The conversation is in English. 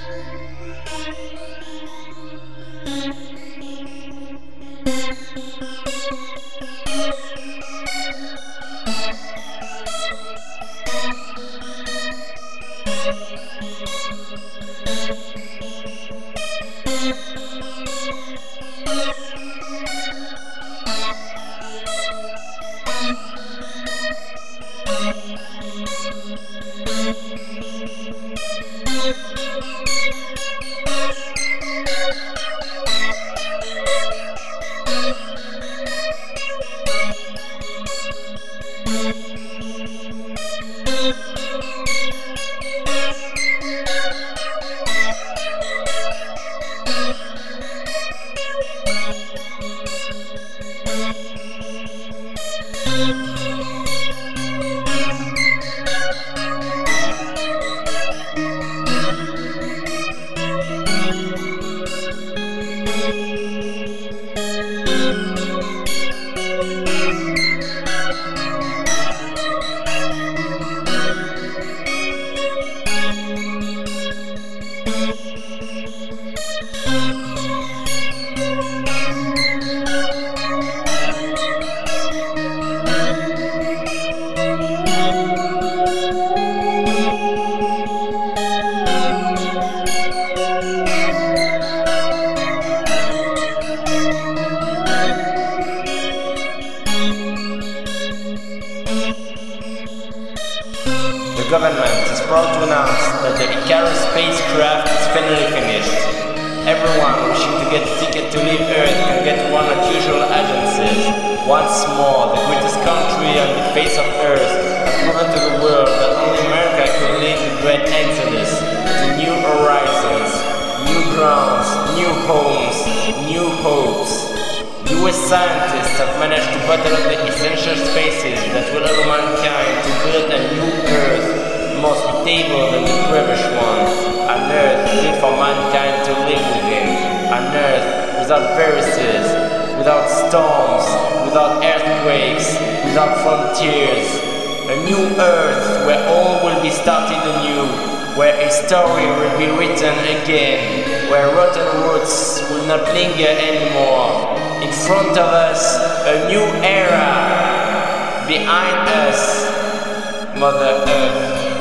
The government is proud to announce that the Icarus spacecraft is finally finished. Everyone wishing to get a ticket to leave Earth can get one at usual agencies. Once more, the greatest country on the face of Earth has proven to the world that only America could lead the great exodus to new horizons, new grounds, new homes, new hopes. US scientists have managed to bottle up the essential spaces that will allow mankind to build a new Earth, more stable than the previous one, an Earth fit for mankind to live within, an Earth without viruses, without storms, without earthquakes, without frontiers, a new Earth where all will be started anew, where a story will be written again, where rotten roots will not linger anymore. In front of us, a new era. Behind us, Mother Earth.